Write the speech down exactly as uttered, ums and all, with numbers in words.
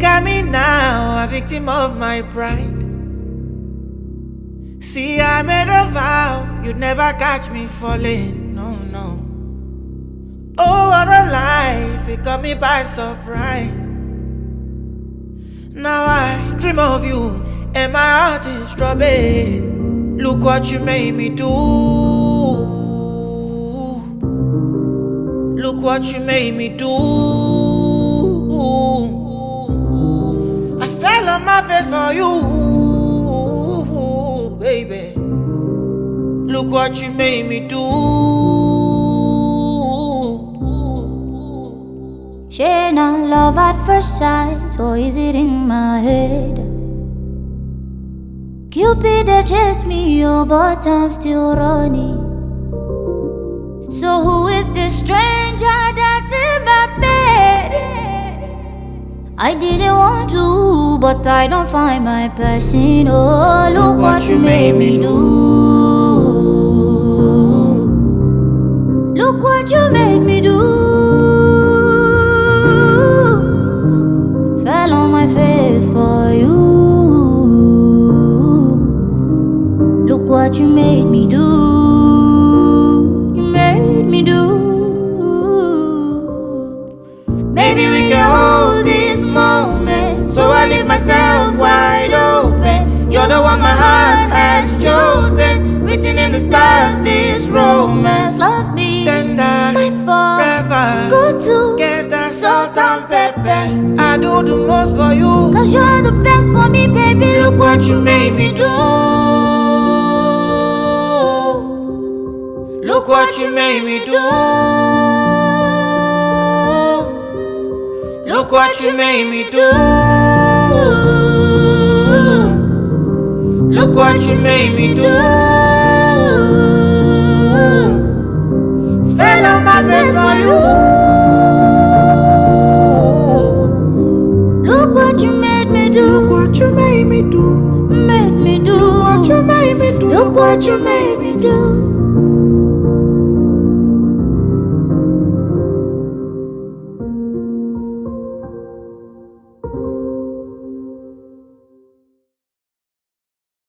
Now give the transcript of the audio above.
Look at me now, a victim of my pride. See, I made a vow, you'd never catch me falling, no, no. Oh, what a life, it caught me by surprise. Now I dream of you, and my heart is throbbing. Look what you made me do. Look what you made me do. I fell on my face for you, baby. Look what you made me do. Share not love at first sight, or is it in my head? Cupid that chased me, oh, but I'm still running. So who is this stranger that's in my bed? I didn't want to, but I don't find my person. Oh, look, look what, what you made me do. Look what you made me do. Fell on my face for you. Look what you made me do. You made me do. Maybe we can hold this moment, so I leave myself wide open. You're the one my heart has chosen, written in the stars, this romance. Love me, tender, my forever. Go to get that salt and pepper. I do the most for you, cause you're the best for me, baby. Look what you made me do. Look what you made me do. Look what you made me do. Look what you made me do. Fell on my face for you. Look what you made me do. Look what you made me do. Made me do. Look what you made me do. Look what you made me do.